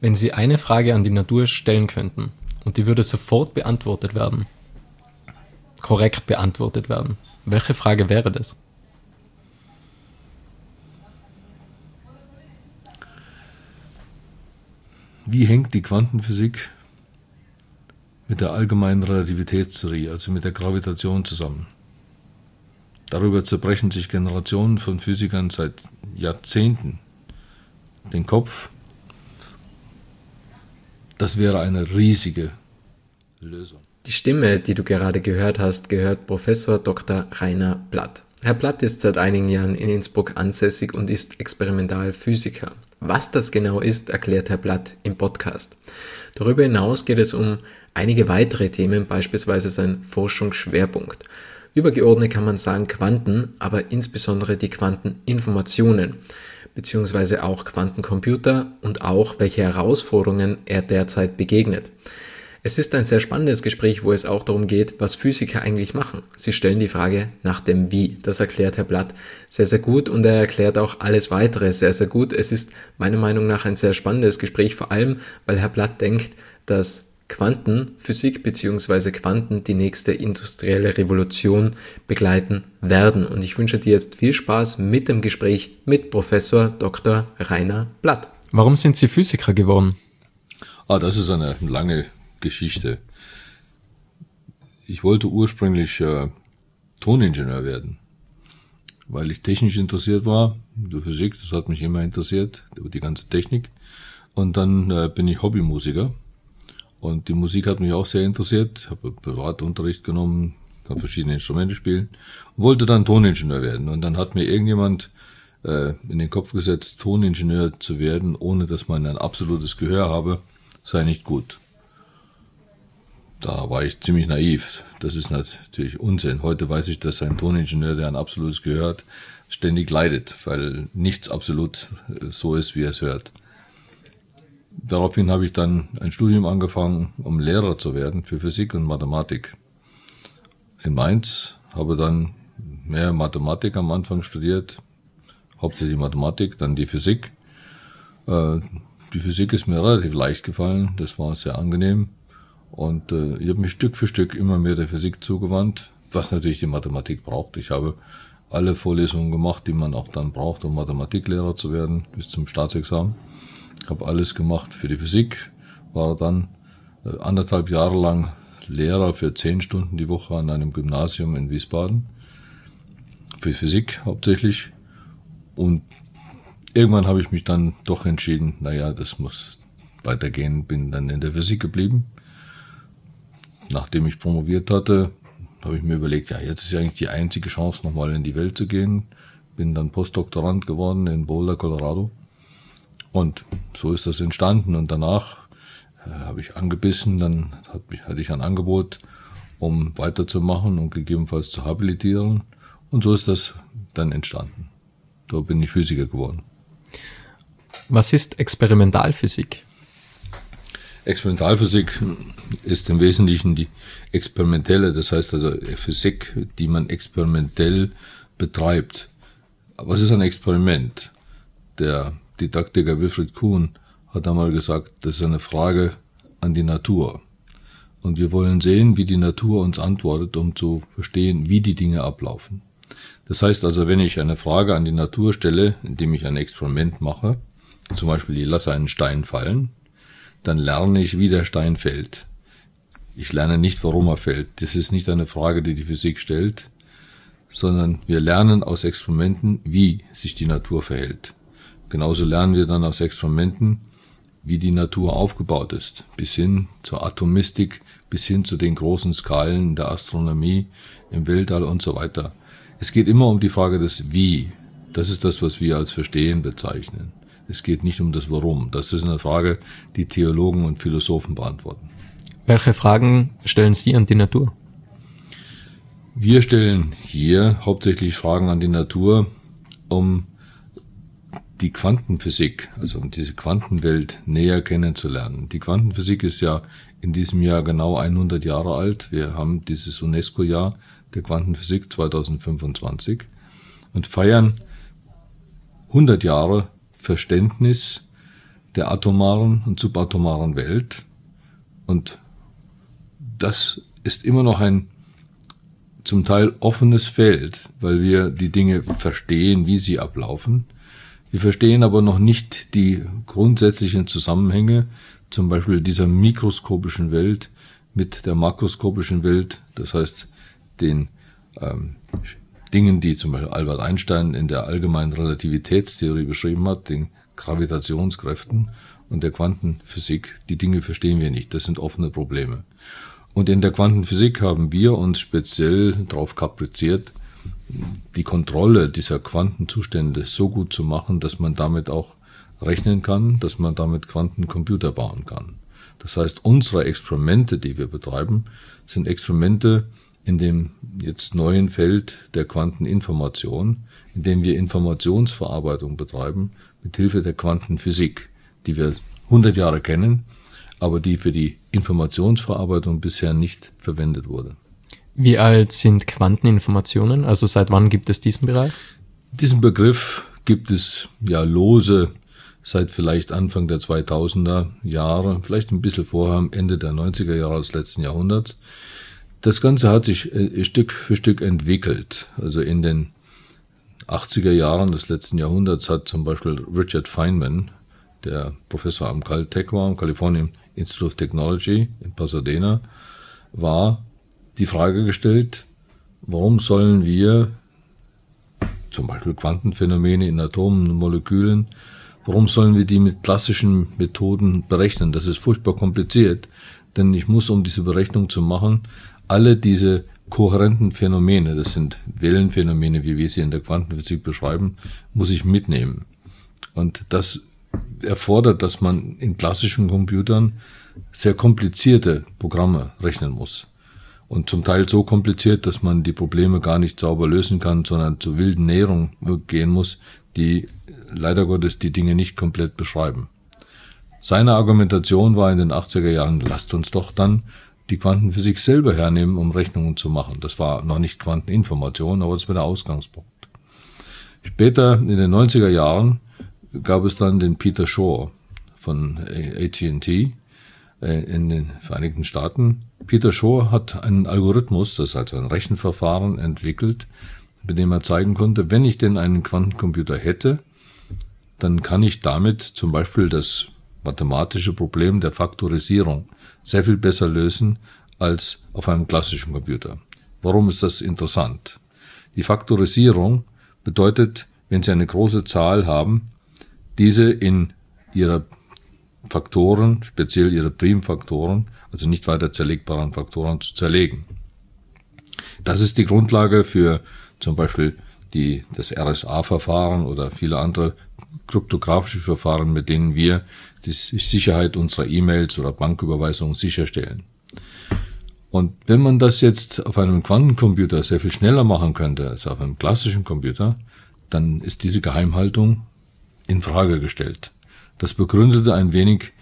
Wenn Sie eine Frage an die Natur stellen könnten und die würde sofort beantwortet werden, korrekt beantwortet werden, welche Frage wäre das? Wie hängt die Quantenphysik mit der allgemeinen Relativitätstheorie, also mit der Gravitation zusammen? Darüber zerbrechen sich Generationen von Physikern seit Jahrzehnten den Kopf. Das wäre eine riesige Lösung. Die Stimme, die du gerade gehört hast, gehört Professor Dr. Rainer Blatt. Herr Blatt ist seit einigen Jahren in Innsbruck ansässig und ist Experimentalphysiker. Was das genau ist, erklärt Herr Blatt im Podcast. Darüber hinaus geht es um einige weitere Themen, beispielsweise sein Forschungsschwerpunkt. Übergeordnet kann man sagen Quanten, aber insbesondere die Quanteninformationen, beziehungsweise auch Quantencomputer und auch welche Herausforderungen er derzeit begegnet. Es ist ein sehr spannendes Gespräch, wo es auch darum geht, was Physiker eigentlich machen. Sie stellen die Frage nach dem Wie. Das erklärt Herr Blatt sehr, sehr gut und er erklärt auch alles Weitere sehr, sehr gut. Es ist meiner Meinung nach ein sehr spannendes Gespräch, vor allem, weil Herr Blatt denkt, dass Quantenphysik bzw. Quanten die nächste industrielle Revolution begleiten werden. Und ich wünsche dir jetzt viel Spaß mit dem Gespräch mit Professor Dr. Rainer Blatt. Warum sind Sie Physiker geworden? Das ist eine lange Geschichte. Ich wollte ursprünglich Toningenieur werden, weil ich technisch interessiert war. Die Physik, das hat mich immer interessiert, die ganze Technik. Und dann bin ich Hobbymusiker. Und die Musik hat mich auch sehr interessiert. Ich habe Privatunterricht genommen, kann verschiedene Instrumente spielen und wollte dann Toningenieur werden. Und dann hat mir irgendjemand in den Kopf gesetzt, Toningenieur zu werden, ohne dass man ein absolutes Gehör habe, sei nicht gut. Da war ich ziemlich naiv. Das ist natürlich Unsinn. Heute weiß ich, dass ein Toningenieur, der ein absolutes Gehör hat, ständig leidet, weil nichts absolut so ist, wie er es hört. Daraufhin habe ich dann ein Studium angefangen, um Lehrer zu werden für Physik und Mathematik. In Mainz habe dann mehr Mathematik am Anfang studiert, hauptsächlich Mathematik, dann die Physik. Die Physik ist mir relativ leicht gefallen, das war sehr angenehm. Und ich habe mich Stück für Stück immer mehr der Physik zugewandt, was natürlich die Mathematik braucht. Ich habe alle Vorlesungen gemacht, die man auch dann braucht, um Mathematiklehrer zu werden, bis zum Staatsexamen. Habe alles gemacht für die Physik, war dann 1,5 Jahre lang Lehrer für 10 Stunden die Woche an einem Gymnasium in Wiesbaden, für Physik hauptsächlich. Und irgendwann habe ich mich dann doch entschieden, das muss weitergehen, bin dann in der Physik geblieben. Nachdem ich promoviert hatte, habe ich mir überlegt, jetzt ist ja eigentlich die einzige Chance, nochmal in die Welt zu gehen. Bin dann Postdoktorand geworden in Boulder, Colorado. Und so ist das entstanden. Und danach habe ich angebissen, dann hatte ich ein Angebot, um weiterzumachen und gegebenenfalls zu habilitieren. Und so ist das dann entstanden. So bin ich Physiker geworden. Was ist Experimentalphysik? Experimentalphysik ist im Wesentlichen die experimentelle, das heißt also Physik, die man experimentell betreibt. Was ist ein Experiment? Der Didaktiker Wilfried Kuhn hat einmal gesagt, das ist eine Frage an die Natur. Und wir wollen sehen, wie die Natur uns antwortet, um zu verstehen, wie die Dinge ablaufen. Das heißt also, wenn ich eine Frage an die Natur stelle, indem ich ein Experiment mache, zum Beispiel ich lasse einen Stein fallen, dann lerne ich, wie der Stein fällt. Ich lerne nicht, warum er fällt. Das ist nicht eine Frage, die die Physik stellt, sondern wir lernen aus Experimenten, wie sich die Natur verhält. Genauso lernen wir dann aus Experimenten, wie die Natur aufgebaut ist, bis hin zur Atomistik, bis hin zu den großen Skalen der Astronomie, im Weltall und so weiter. Es geht immer um die Frage des Wie. Das ist das, was wir als Verstehen bezeichnen. Es geht nicht um das Warum. Das ist eine Frage, die Theologen und Philosophen beantworten. Welche Fragen stellen Sie an die Natur? Wir stellen hier hauptsächlich Fragen an die Natur, um die Quantenphysik, also um diese Quantenwelt näher kennenzulernen. Die Quantenphysik ist ja in diesem Jahr genau 100 Jahre alt. Wir haben dieses UNESCO-Jahr der Quantenphysik 2025 und feiern 100 Jahre Verständnis der atomaren und subatomaren Welt. Und das ist immer noch ein zum Teil offenes Feld, weil wir die Dinge verstehen, wie sie ablaufen. Wir verstehen aber noch nicht die grundsätzlichen Zusammenhänge, zum Beispiel dieser mikroskopischen Welt mit der makroskopischen Welt, das heißt den Dingen, die zum Beispiel Albert Einstein in der allgemeinen Relativitätstheorie beschrieben hat, den Gravitationskräften und der Quantenphysik. Die Dinge verstehen wir nicht, das sind offene Probleme. Und in der Quantenphysik haben wir uns speziell darauf kapriziert, die Kontrolle dieser Quantenzustände so gut zu machen, dass man damit auch rechnen kann, dass man damit Quantencomputer bauen kann. Das heißt, unsere Experimente, die wir betreiben, sind Experimente in dem jetzt neuen Feld der Quanteninformation, in dem wir Informationsverarbeitung betreiben, mit Hilfe der Quantenphysik, die wir 100 Jahre kennen, aber die für die Informationsverarbeitung bisher nicht verwendet wurde. Wie alt sind Quanteninformationen? Also seit wann gibt es diesen Bereich? Diesen Begriff gibt es ja lose seit vielleicht Anfang der 2000er Jahre, vielleicht ein bisschen vorher, am Ende der 90er Jahre des letzten Jahrhunderts. Das Ganze hat sich Stück für Stück entwickelt. Also in den 80er Jahren des letzten Jahrhunderts hat zum Beispiel Richard Feynman, der Professor am Caltech war, am California Institute of Technology in Pasadena, war die Frage gestellt, warum sollen wir zum Beispiel Quantenphänomene in Atomen und Molekülen, warum sollen wir die mit klassischen Methoden berechnen? Das ist furchtbar kompliziert, denn ich muss, um diese Berechnung zu machen, alle diese kohärenten Phänomene, das sind Wellenphänomene, wie wir sie in der Quantenphysik beschreiben, muss ich mitnehmen. Und das erfordert, dass man in klassischen Computern sehr komplizierte Programme rechnen muss. Und zum Teil so kompliziert, dass man die Probleme gar nicht sauber lösen kann, sondern zu wilden Näherungen gehen muss, die leider Gottes die Dinge nicht komplett beschreiben. Seine Argumentation war in den 80er Jahren, lasst uns doch dann die Quantenphysik selber hernehmen, um Rechnungen zu machen. Das war noch nicht Quanteninformation, aber das war der Ausgangspunkt. Später, in den 90er Jahren, gab es dann den Peter Shor von AT&T in den Vereinigten Staaten. Peter Shor hat einen Algorithmus, das ist also ein Rechenverfahren, entwickelt, mit dem er zeigen konnte, wenn ich denn einen Quantencomputer hätte, dann kann ich damit zum Beispiel das mathematische Problem der Faktorisierung sehr viel besser lösen als auf einem klassischen Computer. Warum ist das interessant? Die Faktorisierung bedeutet, wenn Sie eine große Zahl haben, diese in ihrer Faktoren, speziell ihre Primfaktoren, also nicht weiter zerlegbaren Faktoren, zu zerlegen. Das ist die Grundlage für zum Beispiel das RSA-Verfahren oder viele andere kryptografische Verfahren, mit denen wir die Sicherheit unserer E-Mails oder Banküberweisungen sicherstellen. Und wenn man das jetzt auf einem Quantencomputer sehr viel schneller machen könnte als auf einem klassischen Computer, dann ist diese Geheimhaltung in Frage gestellt. Das begründete ein wenig,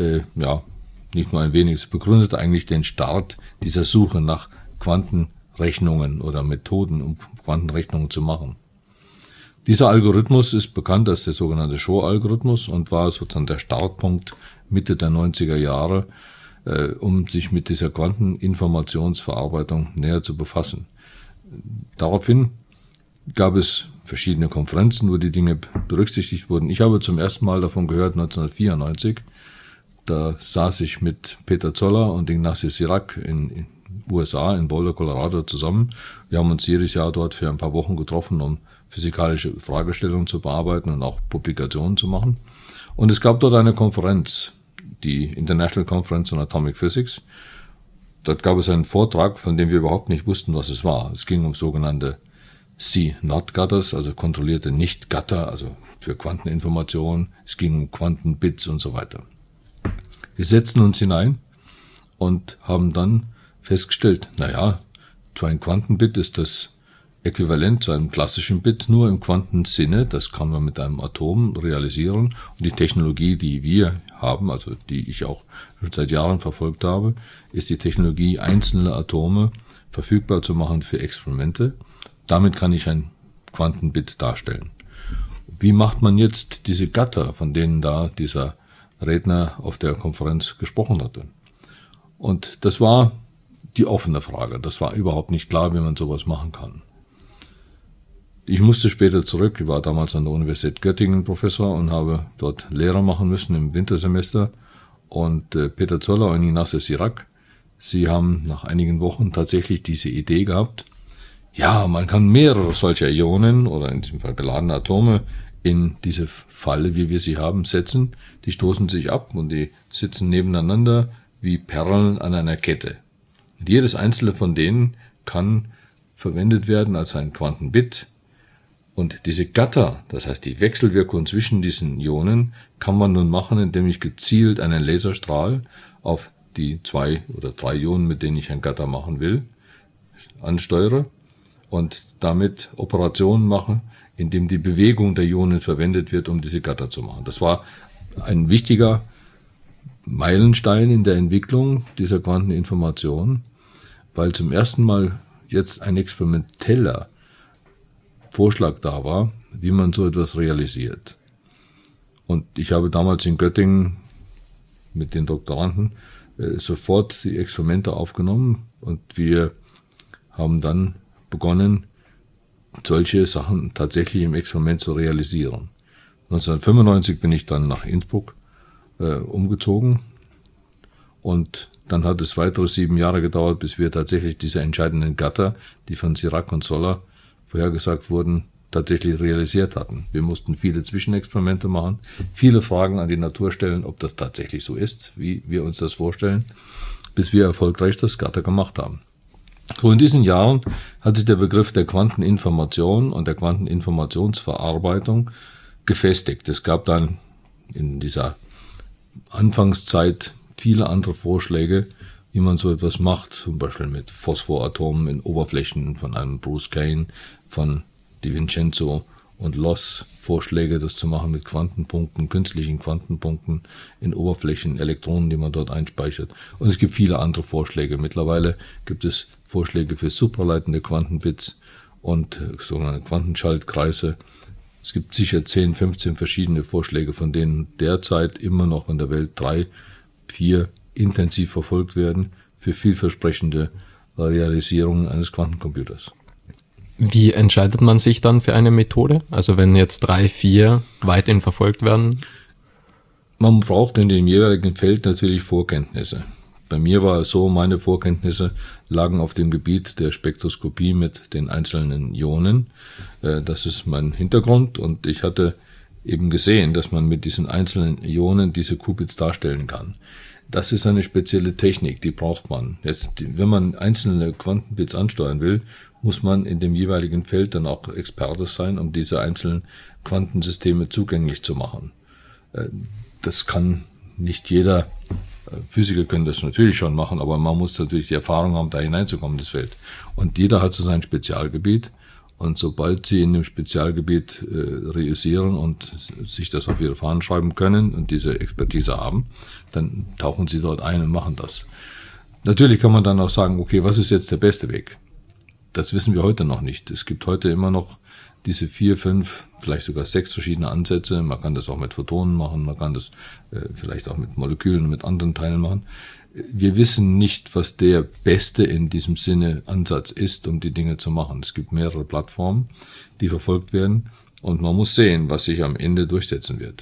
nicht nur ein wenig, es begründete eigentlich den Start dieser Suche nach Quantenrechnungen oder Methoden, um Quantenrechnungen zu machen. Dieser Algorithmus ist bekannt als der sogenannte Shor-Algorithmus und war sozusagen der Startpunkt Mitte der 90er Jahre, um sich mit dieser Quanteninformationsverarbeitung näher zu befassen. Daraufhin gab es verschiedene Konferenzen, wo die Dinge berücksichtigt wurden. Ich habe zum ersten Mal davon gehört 1994. Da saß ich mit Peter Zoller und Ignacio Cirac in USA, in Boulder, Colorado zusammen. Wir haben uns jedes Jahr dort für ein paar Wochen getroffen, um physikalische Fragestellungen zu bearbeiten und auch Publikationen zu machen. Und es gab dort eine Konferenz, die International Conference on Atomic Physics. Dort gab es einen Vortrag, von dem wir überhaupt nicht wussten, was es war. Es ging um sogenannte C-Not-Gutters, also kontrollierte Nicht-Gatter, also für Quanteninformationen. Es ging um Quantenbits und so weiter. Wir setzten uns hinein und haben dann festgestellt, so ein Quantenbit ist das Äquivalent zu einem klassischen Bit, nur im Quantensinne. Das kann man mit einem Atom realisieren. Und die Technologie, die wir haben, also die ich auch schon seit Jahren verfolgt habe, ist die Technologie, einzelne Atome verfügbar zu machen für Experimente. Damit kann ich ein Quantenbit darstellen. Wie macht man jetzt diese Gatter, von denen da dieser Redner auf der Konferenz gesprochen hatte. Und das war die offene Frage. Das war überhaupt nicht klar, wie man sowas machen kann. Ich musste später zurück. Ich war damals an der Universität Göttingen Professor und habe dort Lehre machen müssen im Wintersemester. Und Peter Zoller und Ignace Sirac, sie haben nach einigen Wochen tatsächlich diese Idee gehabt, ja, man kann mehrere solcher Ionen oder in diesem Fall geladene Atome in diese Falle, wie wir sie haben, setzen. Die stoßen sich ab und die sitzen nebeneinander wie Perlen an einer Kette. Und jedes einzelne von denen kann verwendet werden als ein Quantenbit. Und diese Gatter, das heißt die Wechselwirkung zwischen diesen Ionen, kann man nun machen, indem ich gezielt einen Laserstrahl auf die 2 oder 3 Ionen, mit denen ich ein Gatter machen will, ansteuere und damit Operationen mache, indem die Bewegung der Ionen verwendet wird, um diese Gatter zu machen. Das war ein wichtiger Meilenstein in der Entwicklung dieser Quanteninformation, weil zum ersten Mal jetzt ein experimenteller Vorschlag da war, wie man so etwas realisiert. Und ich habe damals in Göttingen mit den Doktoranden sofort die Experimente aufgenommen und wir haben dann begonnen, solche Sachen tatsächlich im Experiment zu realisieren. 1995 bin ich dann nach Innsbruck umgezogen und dann hat es weitere 7 Jahre gedauert, bis wir tatsächlich diese entscheidenden Gatter, die von Sirac und Zoller vorhergesagt wurden, tatsächlich realisiert hatten. Wir mussten viele Zwischenexperimente machen, viele Fragen an die Natur stellen, ob das tatsächlich so ist, wie wir uns das vorstellen, bis wir erfolgreich das Gatter gemacht haben. So in diesen Jahren hat sich der Begriff der Quanteninformation und der Quanteninformationsverarbeitung gefestigt. Es gab dann in dieser Anfangszeit viele andere Vorschläge, wie man so etwas macht, zum Beispiel mit Phosphoratomen in Oberflächen von einem Bruce Kane, von Di Vincenzo und Loss, Vorschläge, das zu machen mit Quantenpunkten, künstlichen Quantenpunkten in Oberflächen, Elektronen, die man dort einspeichert. Und es gibt viele andere Vorschläge. Mittlerweile gibt es Vorschläge für supraleitende Quantenbits und sogenannte Quantenschaltkreise. Es gibt sicher 10, 15 verschiedene Vorschläge, von denen derzeit immer noch in der Welt 3, 4 intensiv verfolgt werden für vielversprechende Realisierungen eines Quantencomputers. Wie entscheidet man sich dann für eine Methode? Also wenn jetzt 3, 4 weiterhin verfolgt werden? Man braucht in dem jeweiligen Feld natürlich Vorkenntnisse. Bei mir war es so, meine Vorkenntnisse lagen auf dem Gebiet der Spektroskopie mit den einzelnen Ionen. Das ist mein Hintergrund und ich hatte eben gesehen, dass man mit diesen einzelnen Ionen diese Qubits darstellen kann. Das ist eine spezielle Technik, die braucht man. Jetzt, wenn man einzelne Quantenbits ansteuern will, muss man in dem jeweiligen Feld dann auch Experte sein, um diese einzelnen Quantensysteme zugänglich zu machen. Das kann nicht jeder. Physiker können das natürlich schon machen, aber man muss natürlich die Erfahrung haben, da hineinzukommen in das Feld. Und jeder hat so sein Spezialgebiet. Und sobald sie in dem Spezialgebiet reüssieren und sich das auf ihre Fahnen schreiben können und diese Expertise haben, dann tauchen sie dort ein und machen das. Natürlich kann man dann auch sagen, okay, was ist jetzt der beste Weg? Das wissen wir heute noch nicht. Es gibt heute immer noch diese 4, 5, vielleicht sogar 6 verschiedene Ansätze. Man kann das auch mit Photonen machen, man kann das vielleicht auch mit Molekülen und mit anderen Teilen machen. Wir wissen nicht, was der beste in diesem Sinne Ansatz ist, um die Dinge zu machen. Es gibt mehrere Plattformen, die verfolgt werden und man muss sehen, was sich am Ende durchsetzen wird.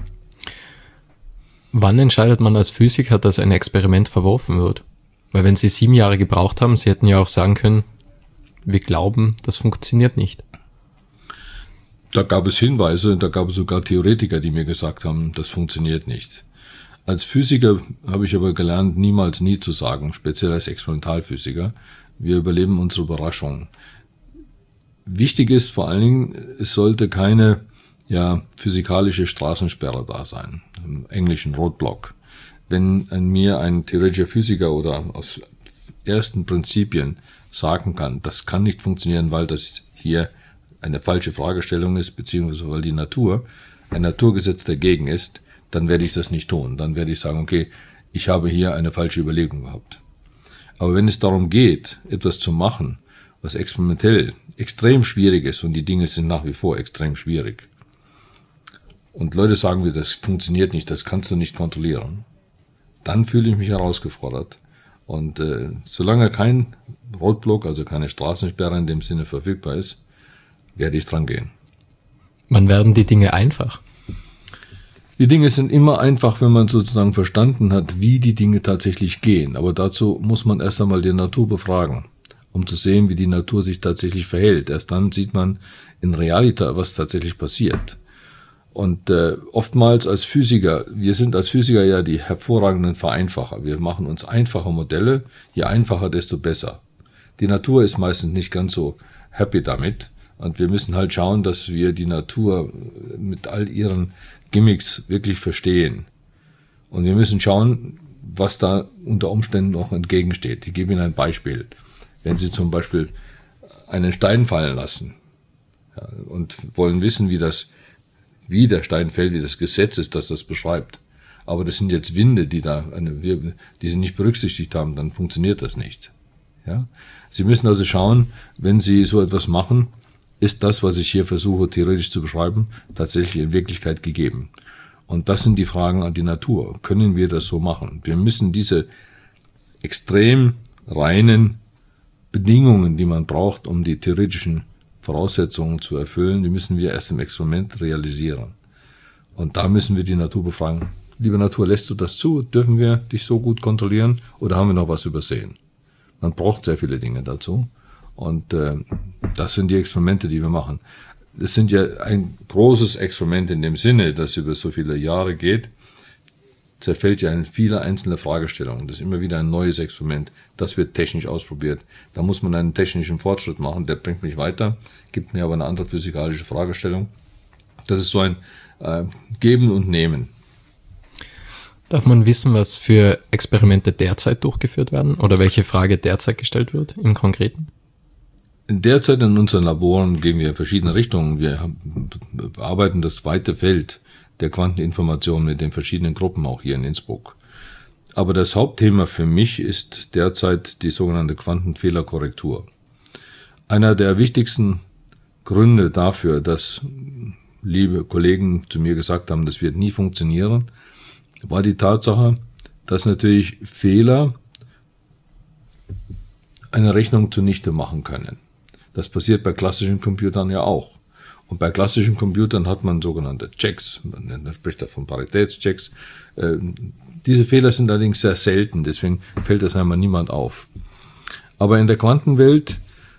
Wann entscheidet man als Physiker, dass ein Experiment verworfen wird? Weil wenn Sie 7 Jahre gebraucht haben, Sie hätten ja auch sagen können, wir glauben, das funktioniert nicht. Da gab es Hinweise, da gab es sogar Theoretiker, die mir gesagt haben, das funktioniert nicht. Als Physiker habe ich aber gelernt, niemals nie zu sagen, speziell als Experimentalphysiker, wir überleben unsere Überraschungen. Wichtig ist vor allen Dingen, es sollte keine physikalische Straßensperre da sein, im Englischen Roadblock. Wenn mir ein theoretischer Physiker oder aus ersten Prinzipien sagen kann, das kann nicht funktionieren, weil das hier eine falsche Fragestellung ist, beziehungsweise weil die Natur, ein Naturgesetz dagegen ist, dann werde ich das nicht tun. Dann werde ich sagen, okay, ich habe hier eine falsche Überlegung gehabt. Aber wenn es darum geht, etwas zu machen, was experimentell extrem schwierig ist, und die Dinge sind nach wie vor extrem schwierig, und Leute sagen mir, das funktioniert nicht, das kannst du nicht kontrollieren, dann fühle ich mich herausgefordert. Und solange kein Roadblock, also keine Straßensperre in dem Sinne verfügbar ist, werde ich dran gehen. Wann werden die Dinge einfach? Die Dinge sind immer einfach, wenn man sozusagen verstanden hat, wie die Dinge tatsächlich gehen. Aber dazu muss man erst einmal die Natur befragen, um zu sehen, wie die Natur sich tatsächlich verhält. Erst dann sieht man in Realita, was tatsächlich passiert. Und oftmals als Physiker, wir sind als Physiker ja die hervorragenden Vereinfacher. Wir machen uns einfache Modelle, je einfacher, desto besser. Die Natur ist meistens nicht ganz so happy damit. Und wir müssen halt schauen, dass wir die Natur mit all ihren Gimmicks wirklich verstehen. Und wir müssen schauen, was da unter Umständen noch entgegensteht. Ich gebe Ihnen ein Beispiel. Wenn Sie zum Beispiel einen Stein fallen lassen, ja, und wollen wissen, wie der Stein fällt, wie das Gesetz ist, das beschreibt. Aber das sind jetzt Winde, die Sie nicht berücksichtigt haben, dann funktioniert das nicht. Ja? Sie müssen also schauen, wenn Sie so etwas machen, ist das, was ich hier versuche theoretisch zu beschreiben, tatsächlich in Wirklichkeit gegeben? Und das sind die Fragen an die Natur. Können wir das so machen? Wir müssen diese extrem reinen Bedingungen, die man braucht, um die theoretischen Voraussetzungen zu erfüllen, die müssen wir erst im Experiment realisieren. Und da müssen wir die Natur befragen. Liebe Natur, lässt du das zu? Dürfen wir dich so gut kontrollieren? Oder haben wir noch was übersehen? Man braucht sehr viele Dinge dazu. Und das sind die Experimente, die wir machen. Das sind ja ein großes Experiment in dem Sinne, das über so viele Jahre geht, zerfällt ja in viele einzelne Fragestellungen. Das ist immer wieder ein neues Experiment. Das wird technisch ausprobiert. Da muss man einen technischen Fortschritt machen. Der bringt mich weiter, gibt mir aber eine andere physikalische Fragestellung. Das ist so ein Geben und Nehmen. Darf man wissen, was für Experimente derzeit durchgeführt werden oder welche Frage derzeit gestellt wird im Konkreten? Derzeit in unseren Laboren gehen wir in verschiedene Richtungen. Wir bearbeiten das weite Feld der Quanteninformation mit den verschiedenen Gruppen, auch hier in Innsbruck. Aber das Hauptthema für mich ist derzeit die sogenannte Quantenfehlerkorrektur. Einer der wichtigsten Gründe dafür, dass liebe Kollegen zu mir gesagt haben, das wird nie funktionieren, war die Tatsache, dass natürlich Fehler eine Rechnung zunichte machen können. Das passiert bei klassischen Computern ja auch. Und bei klassischen Computern hat man sogenannte Checks, man spricht da von Paritätschecks. Diese Fehler sind allerdings sehr selten, deswegen fällt das einmal niemand auf. Aber in der Quantenwelt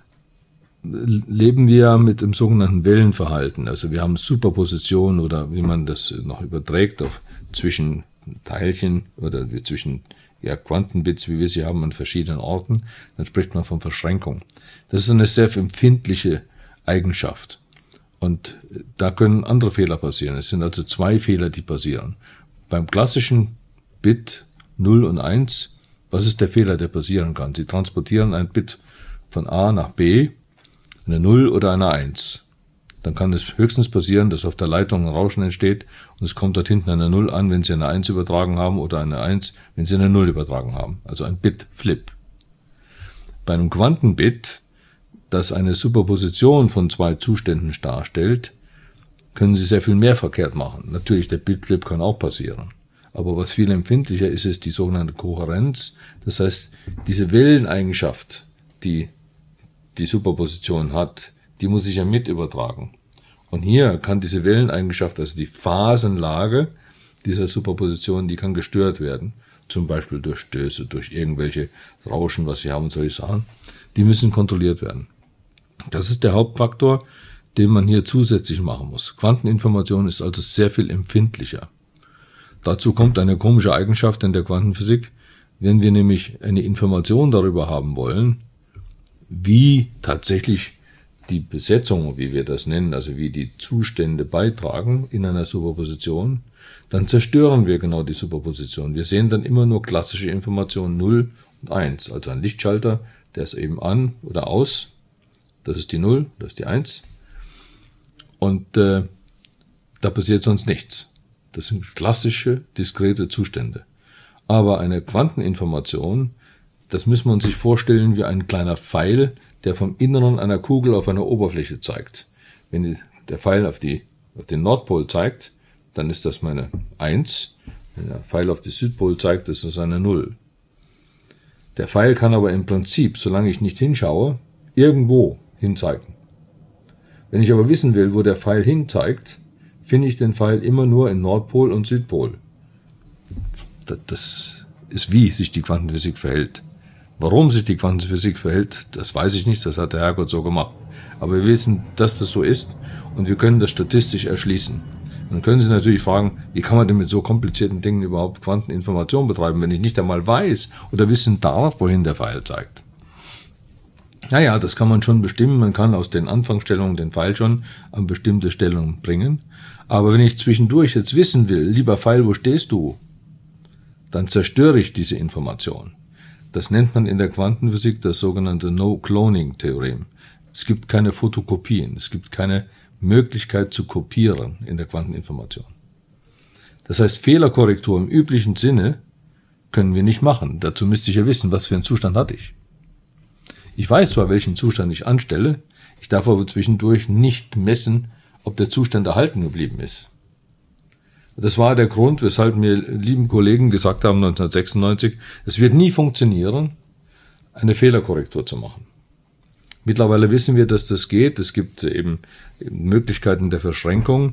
leben wir mit dem sogenannten Wellenverhalten. Also wir haben Superposition oder wie man das noch überträgt zwischen Teilchen oder zwischen Quantenbits, wie wir sie haben an verschiedenen Orten, dann spricht man von Verschränkung. Das ist eine sehr empfindliche Eigenschaft. Und da können andere Fehler passieren. Es sind also zwei Fehler, die passieren. Beim klassischen Bit 0 und 1, was ist der Fehler, der passieren kann? Sie transportieren ein Bit von A nach B, eine 0 oder eine 1. Dann kann es höchstens passieren, dass auf der Leitung ein Rauschen entsteht und es kommt dort hinten eine 0 an, wenn Sie eine 1 übertragen haben oder eine 1, wenn Sie eine 0 übertragen haben. Also ein Bit-Flip. Bei einem Quantenbit, das eine Superposition von zwei Zuständen darstellt, können Sie sehr viel mehr verkehrt machen. Natürlich, der Bit-Flip kann auch passieren. Aber was viel empfindlicher ist, ist die sogenannte Kohärenz. Das heißt, diese Welleneigenschaft, die die Superposition hat, die muss ich ja mit übertragen. Und hier kann diese Welleneigenschaft, also die Phasenlage dieser Superposition, die kann gestört werden. Zum Beispiel durch Stöße, durch irgendwelche Rauschen, was Sie haben, solche Sachen. Die müssen kontrolliert werden. Das ist der Hauptfaktor, den man hier zusätzlich machen muss. Quanteninformation ist also sehr viel empfindlicher. Dazu kommt eine komische Eigenschaft in der Quantenphysik. Wenn wir nämlich eine Information darüber haben wollen, wie tatsächlich die Besetzung, wie wir das nennen, also wie die Zustände beitragen in einer Superposition, dann zerstören wir genau die Superposition. Wir sehen dann immer nur klassische Informationen 0 und 1, also ein Lichtschalter, der ist eben an oder aus, das ist die 0, das ist die 1 und da passiert sonst nichts. Das sind klassische, diskrete Zustände. Aber eine Quanteninformation, das muss man sich vorstellen wie ein kleiner Pfeil, der vom Inneren einer Kugel auf einer Oberfläche zeigt. Wenn der Pfeil auf den Nordpol zeigt, dann ist das meine 1. Wenn der Pfeil auf den Südpol zeigt, ist das eine 0. Der Pfeil kann aber im Prinzip, solange ich nicht hinschaue, irgendwo hinzeigen. Wenn ich aber wissen will, wo der Pfeil hinzeigt, finde ich den Pfeil immer nur in Nordpol und Südpol. Das ist, wie sich die Quantenphysik verhält. Warum sich die Quantenphysik verhält, das weiß ich nicht, das hat der Herrgott so gemacht. Aber wir wissen, dass das so ist und wir können das statistisch erschließen. Dann können Sie natürlich fragen, wie kann man denn mit so komplizierten Dingen überhaupt Quanteninformation betreiben, wenn ich nicht einmal weiß oder wissen darf, wohin der Pfeil zeigt. Naja, das kann man schon bestimmen, man kann aus den Anfangsstellungen den Pfeil schon an bestimmte Stellungen bringen. Aber wenn ich zwischendurch jetzt wissen will, lieber Pfeil, wo stehst du? Dann zerstöre ich diese Information. Das nennt man in der Quantenphysik das sogenannte No-Cloning-Theorem. Es gibt keine Fotokopien, es gibt keine Möglichkeit zu kopieren in der Quanteninformation. Das heißt, Fehlerkorrektur im üblichen Sinne können wir nicht machen. Dazu müsste ich ja wissen, was für einen Zustand hatte ich. Ich weiß zwar, welchen Zustand ich anstelle, ich darf aber zwischendurch nicht messen, ob der Zustand erhalten geblieben ist. Das war der Grund, weshalb mir lieben Kollegen gesagt haben 1996, es wird nie funktionieren, eine Fehlerkorrektur zu machen. Mittlerweile wissen wir, dass das geht. Es gibt eben Möglichkeiten der Verschränkung,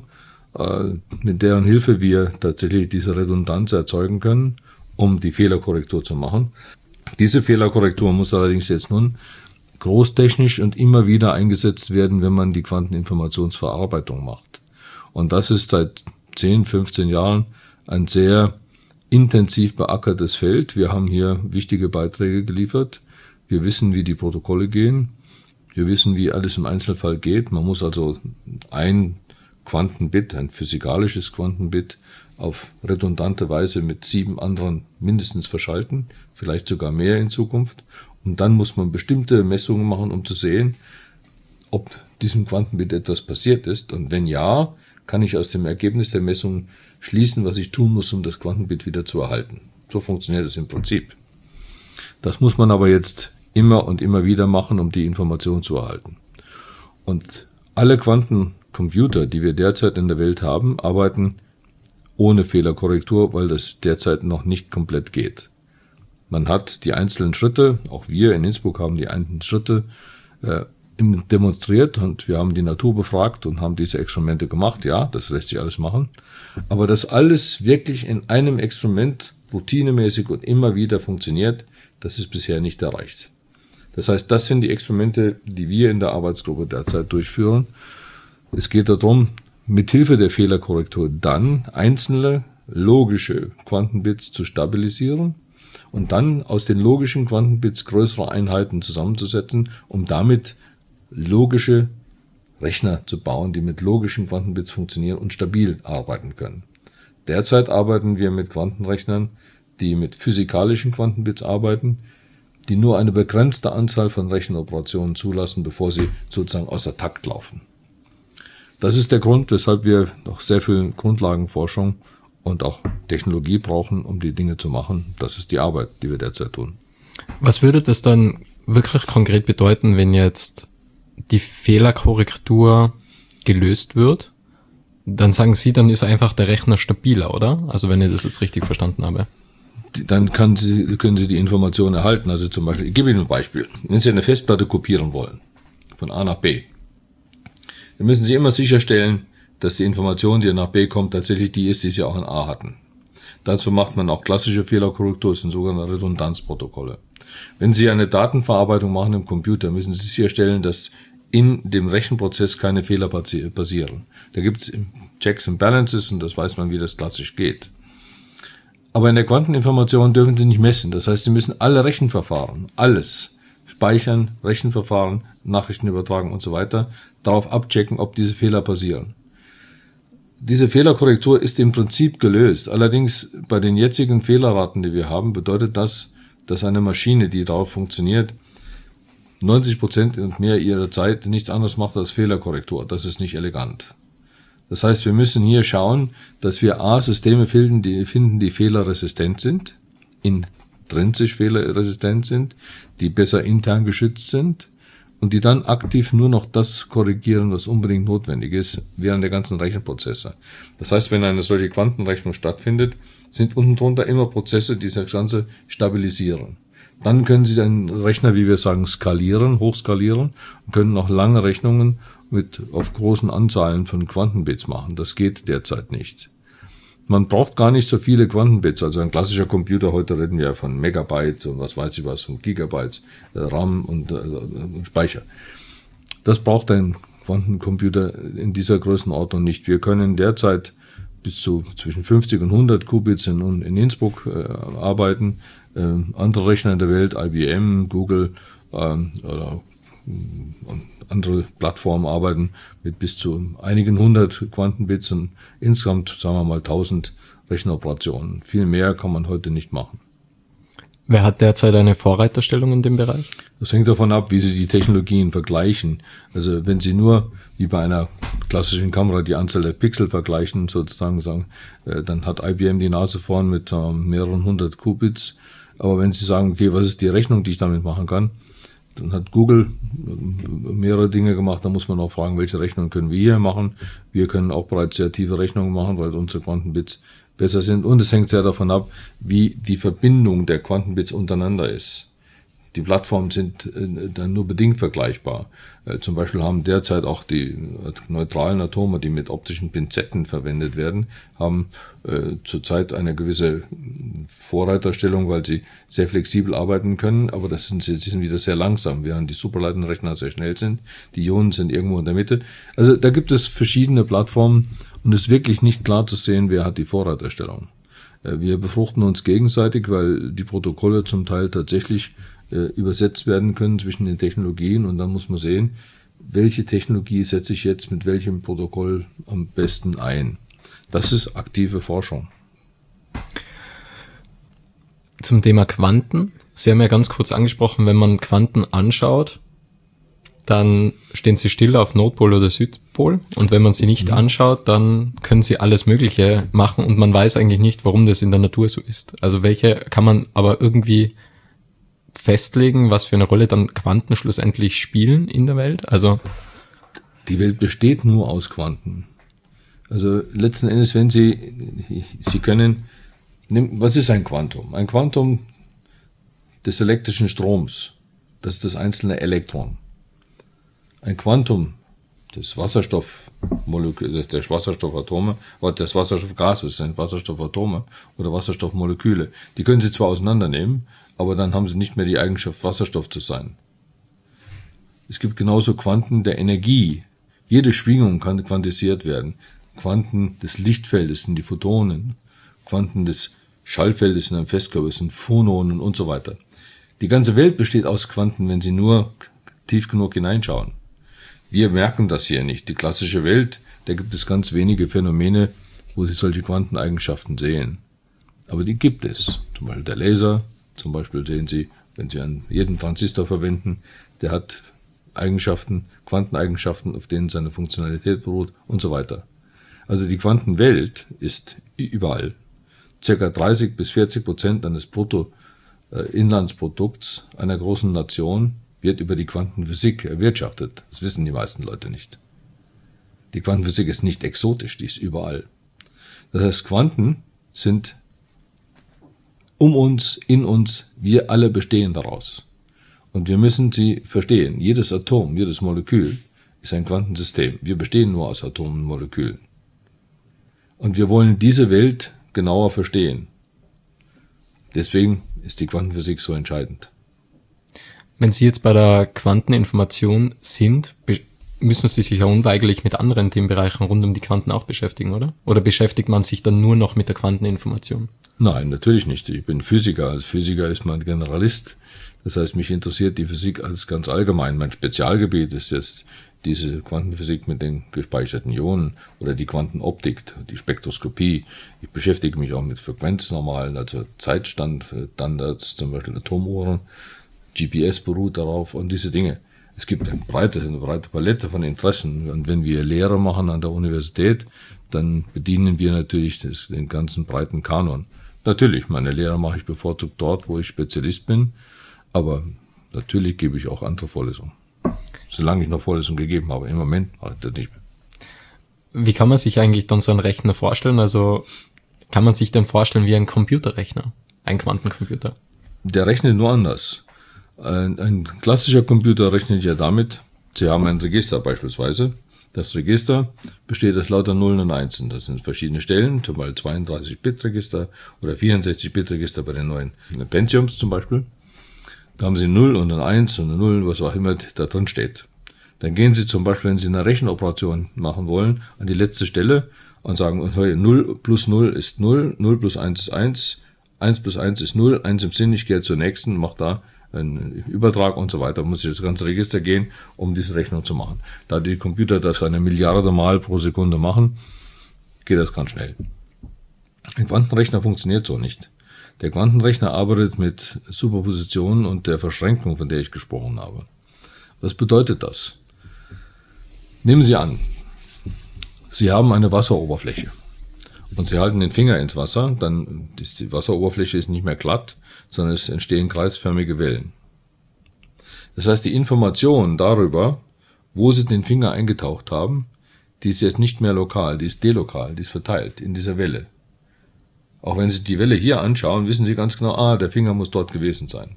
mit deren Hilfe wir tatsächlich diese Redundanz erzeugen können, um die Fehlerkorrektur zu machen. Diese Fehlerkorrektur muss allerdings jetzt nun großtechnisch und immer wieder eingesetzt werden, wenn man die Quanteninformationsverarbeitung macht. Und das ist seit 10, 15 Jahren ein sehr intensiv beackertes Feld. Wir haben hier wichtige Beiträge geliefert. Wir wissen, wie die Protokolle gehen. Wir wissen, wie alles im Einzelfall geht. Man muss also ein Quantenbit, ein physikalisches Quantenbit, auf redundante Weise mit 7 anderen mindestens verschalten, vielleicht sogar mehr in Zukunft. Und dann muss man bestimmte Messungen machen, um zu sehen, ob diesem Quantenbit etwas passiert ist. Und wenn ja, kann ich aus dem Ergebnis der Messung schließen, was ich tun muss, um das Quantenbit wieder zu erhalten. So funktioniert es im Prinzip. Das muss man aber jetzt immer und immer wieder machen, um die Information zu erhalten. Und alle Quantencomputer, die wir derzeit in der Welt haben, arbeiten ohne Fehlerkorrektur, weil das derzeit noch nicht komplett geht. Man hat die einzelnen Schritte, auch wir in Innsbruck haben die einzelnen Schritte demonstriert und wir haben die Natur befragt und haben diese Experimente gemacht. Ja, das lässt sich alles machen. Aber das alles wirklich in einem Experiment routinemäßig und immer wieder funktioniert, das ist bisher nicht erreicht. Das heißt, das sind die Experimente, die wir in der Arbeitsgruppe derzeit durchführen. Es geht darum, mithilfe der Fehlerkorrektur dann einzelne logische Quantenbits zu stabilisieren und dann aus den logischen Quantenbits größere Einheiten zusammenzusetzen, um damit logische Rechner zu bauen, die mit logischen Quantenbits funktionieren und stabil arbeiten können. Derzeit arbeiten wir mit Quantenrechnern, die mit physikalischen Quantenbits arbeiten, die nur eine begrenzte Anzahl von Rechenoperationen zulassen, bevor sie sozusagen außer Takt laufen. Das ist der Grund, weshalb wir noch sehr viel Grundlagenforschung und auch Technologie brauchen, um die Dinge zu machen. Das ist die Arbeit, die wir derzeit tun. Was würde das dann wirklich konkret bedeuten, wenn jetzt die Fehlerkorrektur gelöst wird? Dann sagen Sie, dann ist einfach der Rechner stabiler, oder? Also wenn ich das jetzt richtig verstanden habe. Dann können Sie die Information erhalten. Also zum Beispiel, ich gebe Ihnen ein Beispiel. Wenn Sie eine Festplatte kopieren wollen, von A nach B, dann müssen Sie immer sicherstellen, dass die Information, die nach B kommt, tatsächlich die ist, die Sie auch in A hatten. Dazu macht man auch klassische Fehlerkorrektur, das sind sogenannte Redundanzprotokolle. Wenn Sie eine Datenverarbeitung machen im Computer, müssen Sie sicherstellen, dass in dem Rechenprozess keine Fehler passieren. Da gibt es Checks and Balances und das weiß man, wie das klassisch geht. Aber in der Quanteninformation dürfen Sie nicht messen. Das heißt, Sie müssen alle Rechenverfahren, alles speichern, Rechenverfahren, Nachrichten übertragen und so weiter, darauf abchecken, ob diese Fehler passieren. Diese Fehlerkorrektur ist im Prinzip gelöst. Allerdings bei den jetzigen Fehlerraten, die wir haben, bedeutet das, dass eine Maschine, die darauf funktioniert, 90% und mehr ihrer Zeit nichts anderes macht als Fehlerkorrektur. Das ist nicht elegant. Das heißt, wir müssen hier schauen, dass wir Systeme finden, die fehlerresistent sind, intrinsisch fehlerresistent sind, die besser intern geschützt sind und die dann aktiv nur noch das korrigieren, was unbedingt notwendig ist, während der ganzen Rechenprozesse. Das heißt, wenn eine solche Quantenrechnung stattfindet, sind unten drunter immer Prozesse, die das Ganze stabilisieren. Dann können Sie den Rechner, wie wir sagen, skalieren, hochskalieren und können noch lange Rechnungen auf großen Anzahlen von Quantenbits machen. Das geht derzeit nicht. Man braucht gar nicht so viele Quantenbits. Also ein klassischer Computer, heute reden wir ja von Megabyte und was weiß ich was, von Gigabytes, RAM und Speicher. Das braucht ein Quantencomputer in dieser Größenordnung nicht. Wir können derzeit bis zu zwischen 50 und 100 Qubits in Innsbruck arbeiten. Andere Rechner in der Welt, IBM, Google oder andere Plattformen arbeiten mit bis zu einigen 100 Quantenbits und insgesamt, sagen wir mal, 1000 Rechenoperationen. Viel mehr kann man heute nicht machen. Wer hat derzeit eine Vorreiterstellung in dem Bereich? Das hängt davon ab, wie Sie die Technologien vergleichen. Also wenn Sie nur, wie bei einer klassischen Kamera, die Anzahl der Pixel vergleichen, sozusagen sagen, dann hat IBM die Nase vorn mit mehreren 100 Qubits. Aber wenn Sie sagen, okay, was ist die Rechnung, die ich damit machen kann, dann hat Google mehrere Dinge gemacht. Da muss man auch fragen, welche Rechnungen können wir hier machen. Wir können auch bereits sehr tiefe Rechnungen machen, weil unsere Quantenbits besser sind. Und es hängt sehr davon ab, wie die Verbindung der Quantenbits untereinander ist. Die Plattformen sind dann nur bedingt vergleichbar. Zum Beispiel haben derzeit auch die neutralen Atome, die mit optischen Pinzetten verwendet werden, haben zurzeit eine gewisse Vorreiterstellung, weil sie sehr flexibel arbeiten können, aber sie sind wieder sehr langsam, während die Superleitenrechner sehr schnell sind. Die Ionen sind irgendwo in der Mitte. Also da gibt es verschiedene Plattformen und es ist wirklich nicht klar zu sehen, wer hat die Vorreiterstellung. Wir befruchten uns gegenseitig, weil die Protokolle zum Teil tatsächlich übersetzt werden können zwischen den Technologien und dann muss man sehen, welche Technologie setze ich jetzt mit welchem Protokoll am besten ein. Das ist aktive Forschung. Zum Thema Quanten. Sie haben ja ganz kurz angesprochen, wenn man Quanten anschaut, dann stehen sie still auf Nordpol oder Südpol und wenn man sie nicht anschaut, dann können sie alles Mögliche machen und man weiß eigentlich nicht, warum das in der Natur so ist. Also welche kann man aber irgendwie festlegen, was für eine Rolle dann Quanten schlussendlich spielen in der Welt? Also die Welt besteht nur aus Quanten. Also letzten Endes, wenn Sie können, was ist ein Quantum? Ein Quantum des elektrischen Stroms, das ist das einzelne Elektron. Ein Quantum des Wasserstoffmoleküle, der Wasserstoffatome oder des Wasserstoffgases sind Wasserstoffatome oder Wasserstoffmoleküle. Die können Sie zwar auseinandernehmen, aber dann haben sie nicht mehr die Eigenschaft, Wasserstoff zu sein. Es gibt genauso Quanten der Energie. Jede Schwingung kann quantisiert werden. Quanten des Lichtfeldes sind die Photonen. Quanten des Schallfeldes sind ein Festkörper, sind Phononen und so weiter. Die ganze Welt besteht aus Quanten, wenn Sie nur tief genug hineinschauen. Wir merken das hier nicht. Die klassische Welt, da gibt es ganz wenige Phänomene, wo Sie solche Quanteneigenschaften sehen. Aber die gibt es. Zum Beispiel der Laser. Zum Beispiel sehen Sie, wenn Sie jeden Transistor verwenden, der hat Eigenschaften, Quanteneigenschaften, auf denen seine Funktionalität beruht und so weiter. Also die Quantenwelt ist überall. Circa 30-40% eines Bruttoinlandsprodukts einer großen Nation wird über die Quantenphysik erwirtschaftet. Das wissen die meisten Leute nicht. Die Quantenphysik ist nicht exotisch, die ist überall. Das heißt, Quanten sind um uns, in uns, wir alle bestehen daraus. Und wir müssen sie verstehen. Jedes Atom, jedes Molekül ist ein Quantensystem. Wir bestehen nur aus Atomen und Molekülen. Und wir wollen diese Welt genauer verstehen. Deswegen ist die Quantenphysik so entscheidend. Wenn Sie jetzt bei der Quanteninformation sind, müssen Sie sich ja unweigerlich mit anderen Themenbereichen rund um die Quanten auch beschäftigen, oder? Oder beschäftigt man sich dann nur noch mit der Quanteninformation? Nein, natürlich nicht. Ich bin Physiker. Als Physiker ist man Generalist. Das heißt, mich interessiert die Physik als ganz allgemein. Mein Spezialgebiet ist jetzt diese Quantenphysik mit den gespeicherten Ionen oder die Quantenoptik, die Spektroskopie. Ich beschäftige mich auch mit Frequenznormalen, also Zeitstandards, zum Beispiel Atomuhren. GPS beruht darauf und diese Dinge. Es gibt eine breite Palette von Interessen. Und wenn wir Lehre machen an der Universität, dann bedienen wir natürlich den ganzen breiten Kanon. Natürlich, meine Lehre mache ich bevorzugt dort, wo ich Spezialist bin, aber natürlich gebe ich auch andere Vorlesungen. solange ich noch Vorlesungen gegeben habe. Im Moment mache ich das nicht mehr. Wie kann man sich eigentlich dann so einen Rechner vorstellen? Also kann man sich den vorstellen wie ein Computerrechner, ein Quantencomputer? Der rechnet nur anders. Ein klassischer Computer rechnet ja damit, Sie haben ein Register beispielsweise. Das Register besteht aus lauter Nullen und Einsen. Das sind verschiedene Stellen, zum Beispiel 32-Bit-Register oder 64-Bit-Register bei den neuen Pentiums zum Beispiel. Da haben Sie 0 und ein 1 und eine 0, was auch immer da drin steht. Dann gehen Sie zum Beispiel, wenn Sie eine Rechenoperation machen wollen, an die letzte Stelle und sagen, 0 plus 0 ist 0, 0 plus 1 ist 1, 1 plus 1 ist 0, 1 im Sinn, ich gehe zur nächsten, mache da einen Übertrag und so weiter, muss ich das ganze Register gehen, um diese Rechnung zu machen. Da die Computer das 1 Milliarde Mal pro Sekunde machen, geht das ganz schnell. Ein Quantenrechner funktioniert so nicht. Der Quantenrechner arbeitet mit Superpositionen und der Verschränkung, von der ich gesprochen habe. Was bedeutet das? Nehmen Sie an, Sie haben eine Wasseroberfläche und Sie halten den Finger ins Wasser, dann ist die Wasseroberfläche ist nicht mehr glatt, sondern es entstehen kreisförmige Wellen. Das heißt, die Information darüber, wo Sie den Finger eingetaucht haben, die ist jetzt nicht mehr lokal, die ist delokal, die ist verteilt in dieser Welle. Auch wenn Sie die Welle hier anschauen, wissen Sie ganz genau, der Finger muss dort gewesen sein.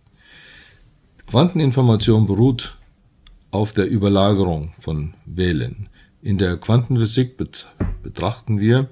Quanteninformation beruht auf der Überlagerung von Wellen. In der Quantenphysik betrachten wir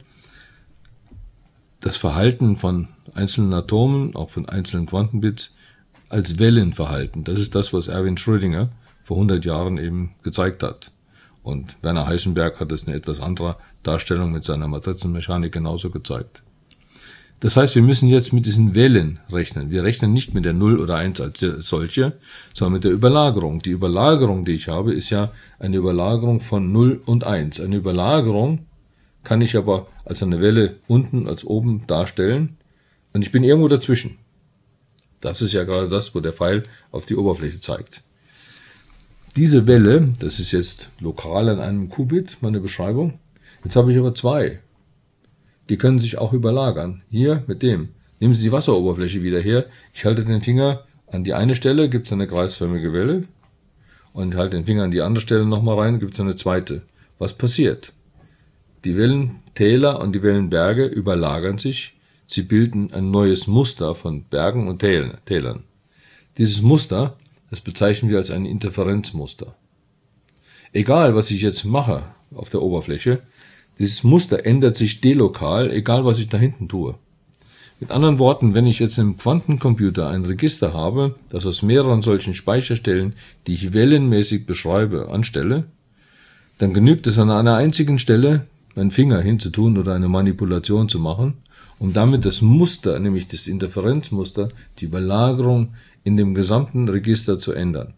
das Verhalten von einzelnen Atomen, auch von einzelnen Quantenbits, als Wellenverhalten. Das ist das, was Erwin Schrödinger vor 100 Jahren eben gezeigt hat. Und Werner Heisenberg hat es in etwas anderer Darstellung mit seiner Matrizenmechanik genauso gezeigt. Das heißt, wir müssen jetzt mit diesen Wellen rechnen. Wir rechnen nicht mit der 0 oder 1 als solche, sondern mit der Überlagerung. Die Überlagerung, die ich habe, ist ja eine Überlagerung von 0 und 1. Eine Überlagerung kann ich aber als eine Welle unten als oben darstellen und ich bin irgendwo dazwischen. Das ist ja gerade das, wo der Pfeil auf die Oberfläche zeigt. Diese Welle, das ist jetzt lokal an einem Qubit, meine Beschreibung. Jetzt habe ich aber zwei. Die können sich auch überlagern. Hier mit dem. Nehmen Sie die Wasseroberfläche wieder her. Ich halte den Finger an die eine Stelle, gibt es eine kreisförmige Welle. Und halte den Finger an die andere Stelle nochmal rein, gibt es eine zweite. Was passiert? Die Wellentäler und die Wellenberge überlagern sich. Sie bilden ein neues Muster von Bergen und Tälern. Dieses Muster, das bezeichnen wir als ein Interferenzmuster. Egal, was ich jetzt mache auf der Oberfläche, dieses Muster ändert sich delokal, egal was ich da hinten tue. Mit anderen Worten, wenn ich jetzt im Quantencomputer ein Register habe, das aus mehreren solchen Speicherstellen, die ich wellenmäßig beschreibe, anstelle, dann genügt es an einer einzigen Stelle, einen Finger hinzutun oder eine Manipulation zu machen, um damit das Muster, nämlich das Interferenzmuster, die Überlagerung in dem gesamten Register zu ändern.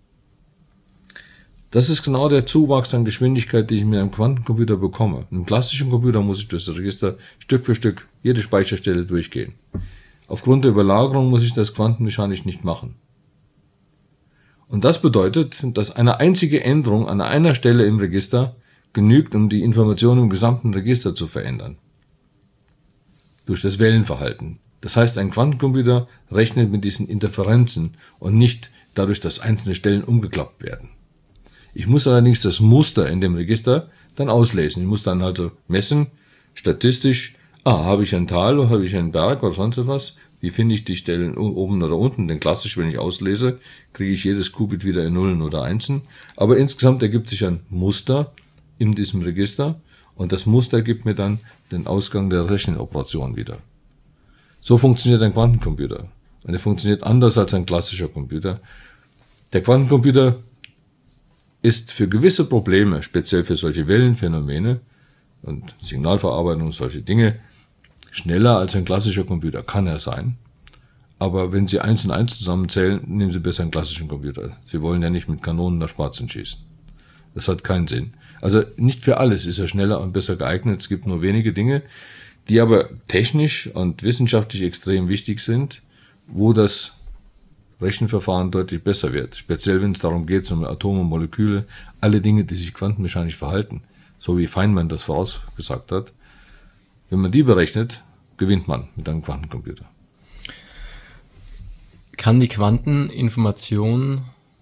Das ist genau der Zuwachs an Geschwindigkeit, die ich mit einem Quantencomputer bekomme. Im klassischen Computer muss ich durch das Register Stück für Stück jede Speicherstelle durchgehen. Aufgrund der Überlagerung muss ich das quantenmechanisch nicht machen. Und das bedeutet, dass eine einzige Änderung an einer Stelle im Register genügt, um die Information im gesamten Register zu verändern. Durch das Wellenverhalten. Das heißt, ein Quantencomputer rechnet mit diesen Interferenzen und nicht dadurch, dass einzelne Stellen umgeklappt werden. Ich muss allerdings das Muster in dem Register dann auslesen. Ich muss dann also messen, statistisch, habe ich ein Tal oder habe ich einen Berg oder sonst etwas? Wie finde ich die Stellen oben oder unten? Denn klassisch, wenn ich auslese, kriege ich jedes Qubit wieder in Nullen oder Einsen. Aber insgesamt ergibt sich ein Muster in diesem Register und das Muster gibt mir dann den Ausgang der Rechenoperation wieder. So funktioniert ein Quantencomputer. Und er funktioniert anders als ein klassischer Computer. Der Quantencomputer ist für gewisse Probleme, speziell für solche Wellenphänomene und Signalverarbeitung und solche Dinge, schneller als ein klassischer Computer, kann er sein. Aber wenn Sie 1 und 1 zusammenzählen, nehmen Sie besser einen klassischen Computer. Sie wollen ja nicht mit Kanonen nach Spatzen schießen. Das hat keinen Sinn. Also nicht für alles ist er schneller und besser geeignet. Es gibt nur wenige Dinge, die aber technisch und wissenschaftlich extrem wichtig sind, wo das Rechenverfahren deutlich besser wird. Speziell, wenn es darum geht, um Atome, Moleküle, alle Dinge, die sich quantenmechanisch verhalten, so wie Feynman das vorausgesagt hat. Wenn man die berechnet, gewinnt man mit einem Quantencomputer. Kann die Quanteninformation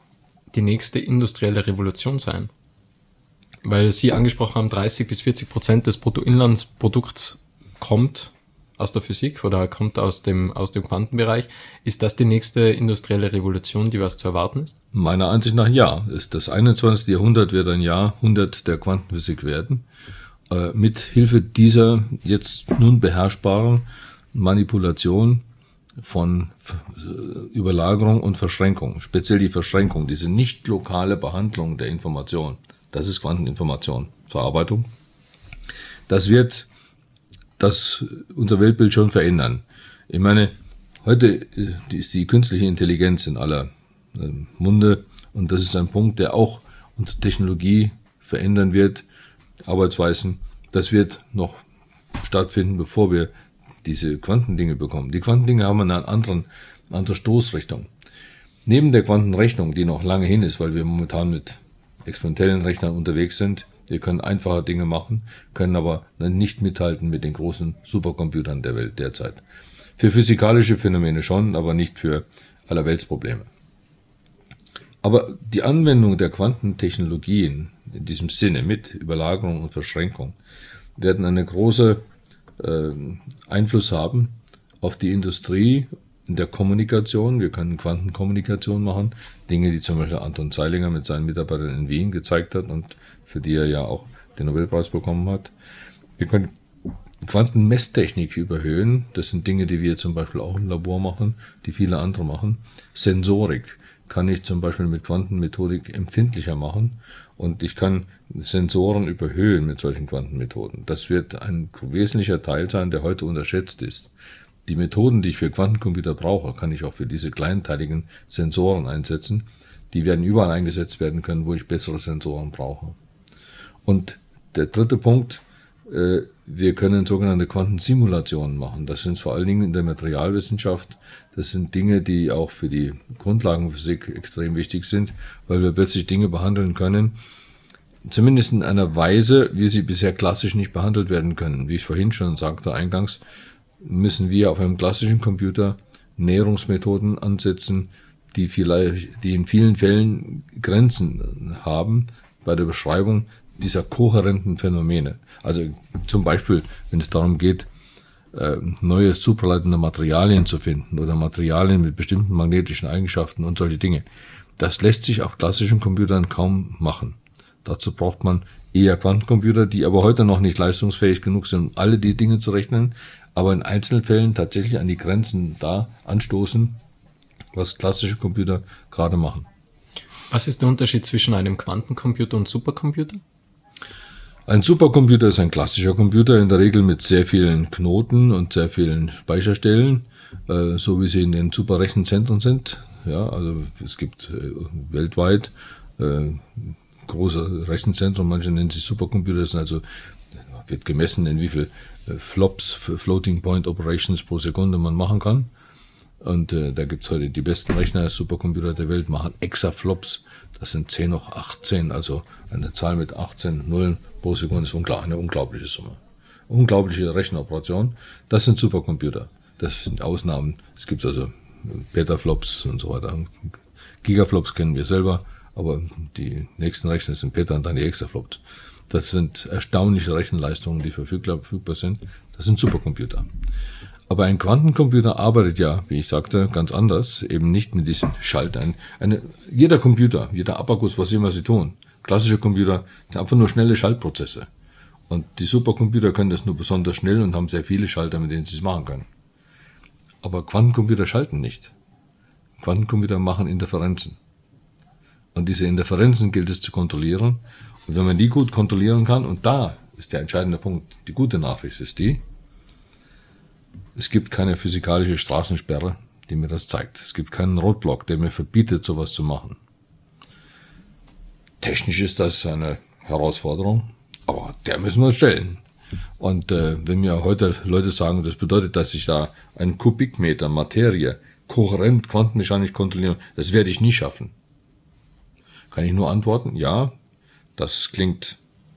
die nächste industrielle Revolution sein? Weil Sie angesprochen haben, 30-40% des Bruttoinlandsprodukts kommt aus der Physik oder kommt aus dem Quantenbereich. Ist das die nächste industrielle Revolution, die was zu erwarten ist? Meiner Ansicht nach ja. Das 21. Jahrhundert wird ein Jahrhundert der Quantenphysik werden. Mit Hilfe dieser jetzt nun beherrschbaren Manipulation von Überlagerung und Verschränkung. Speziell die Verschränkung, diese nicht lokale Behandlung der Information. Das ist Quanteninformation, Verarbeitung. Das wird unser Weltbild schon verändern. Ich meine, heute ist die künstliche Intelligenz in aller Munde und das ist ein Punkt, der auch unsere Technologie verändern wird, Arbeitsweisen. Das wird noch stattfinden, bevor wir diese Quantendinge bekommen. Die Quantendinge haben eine andere Stoßrichtung. Neben der Quantenrechnung, die noch lange hin ist, weil wir momentan mit exponentiellen Rechnern unterwegs sind, wir können einfache Dinge machen, können aber nicht mithalten mit den großen Supercomputern der Welt derzeit. Für physikalische Phänomene schon, aber nicht für allerweltsprobleme. Aber die Anwendung der Quantentechnologien in diesem Sinne mit Überlagerung und Verschränkung werden einen großen Einfluss haben auf die Industrie in der Kommunikation. Wir können Quantenkommunikation machen, Dinge, die zum Beispiel Anton Zeilinger mit seinen Mitarbeitern in Wien gezeigt hat und für die er ja auch den Nobelpreis bekommen hat. Wir können Quantenmesstechnik überhöhen. Das sind Dinge, die wir zum Beispiel auch im Labor machen, die viele andere machen. Sensorik kann ich zum Beispiel mit Quantenmethodik empfindlicher machen und ich kann Sensoren überhöhen mit solchen Quantenmethoden. Das wird ein wesentlicher Teil sein, der heute unterschätzt ist. Die Methoden, die ich für Quantencomputer brauche, kann ich auch für diese kleinteiligen Sensoren einsetzen. Die werden überall eingesetzt werden können, wo ich bessere Sensoren brauche. Und der dritte Punkt, wir können sogenannte Quantensimulationen machen. Das sind vor allen Dingen in der Materialwissenschaft. Das sind Dinge, die auch für die Grundlagenphysik extrem wichtig sind, weil wir plötzlich Dinge behandeln können, zumindest in einer Weise, wie sie bisher klassisch nicht behandelt werden können. Wie ich vorhin schon sagte eingangs, müssen wir auf einem klassischen Computer Näherungsmethoden ansetzen, die in vielen Fällen Grenzen haben bei der Beschreibung dieser kohärenten Phänomene. Also zum Beispiel, wenn es darum geht, neue supraleitende Materialien zu finden oder Materialien mit bestimmten magnetischen Eigenschaften und solche Dinge. Das lässt sich auf klassischen Computern kaum machen. Dazu braucht man eher Quantencomputer, die aber heute noch nicht leistungsfähig genug sind, um alle die Dinge zu rechnen, aber in einzelnen Fällen tatsächlich an die Grenzen da anstoßen, was klassische Computer gerade machen. Was ist der Unterschied zwischen einem Quantencomputer und Supercomputer? Ein Supercomputer ist ein klassischer Computer, in der Regel mit sehr vielen Knoten und sehr vielen Speicherstellen, so wie sie in den Superrechenzentren sind. Ja, also es gibt weltweit große Rechenzentren, manche nennen sie Supercomputer, das sind also, wird gemessen, in wie viel Flops, Floating Point Operations pro Sekunde man machen kann. Und da gibt's heute die besten Rechner, Supercomputer der Welt machen Exaflops. Das sind 10 hoch 18, also eine Zahl mit 18 Nullen pro Sekunde ist eine unglaubliche Summe. Unglaubliche Rechenoperation. Das sind Supercomputer. Das sind Ausnahmen. Es gibt also Petaflops und so weiter. Gigaflops kennen wir selber, aber die nächsten Rechner sind Peta und dann die Exaflops. Das sind erstaunliche Rechenleistungen, die verfügbar sind. Das sind Supercomputer. Aber ein Quantencomputer arbeitet ja, wie ich sagte, ganz anders, eben nicht mit diesen Schaltern. Jeder Computer, jeder Abakus, was immer sie tun, klassische Computer, sind einfach nur schnelle Schaltprozesse. Und die Supercomputer können das nur besonders schnell und haben sehr viele Schalter, mit denen sie es machen können. Aber Quantencomputer schalten nicht. Quantencomputer machen Interferenzen. Und diese Interferenzen gilt es zu kontrollieren. Und wenn man die gut kontrollieren kann, und da ist der entscheidende Punkt, die gute Nachricht ist die, es gibt keine physikalische Straßensperre, die mir das zeigt. Es gibt keinen Roadblock, der mir verbietet, sowas zu machen. Technisch ist das eine Herausforderung, aber der müssen wir uns stellen. Und wenn mir heute Leute sagen, das bedeutet, dass ich da einen Kubikmeter Materie kohärent quantenmechanisch kontrollieren, das werde ich nie schaffen. Kann ich nur antworten, ja, das klingt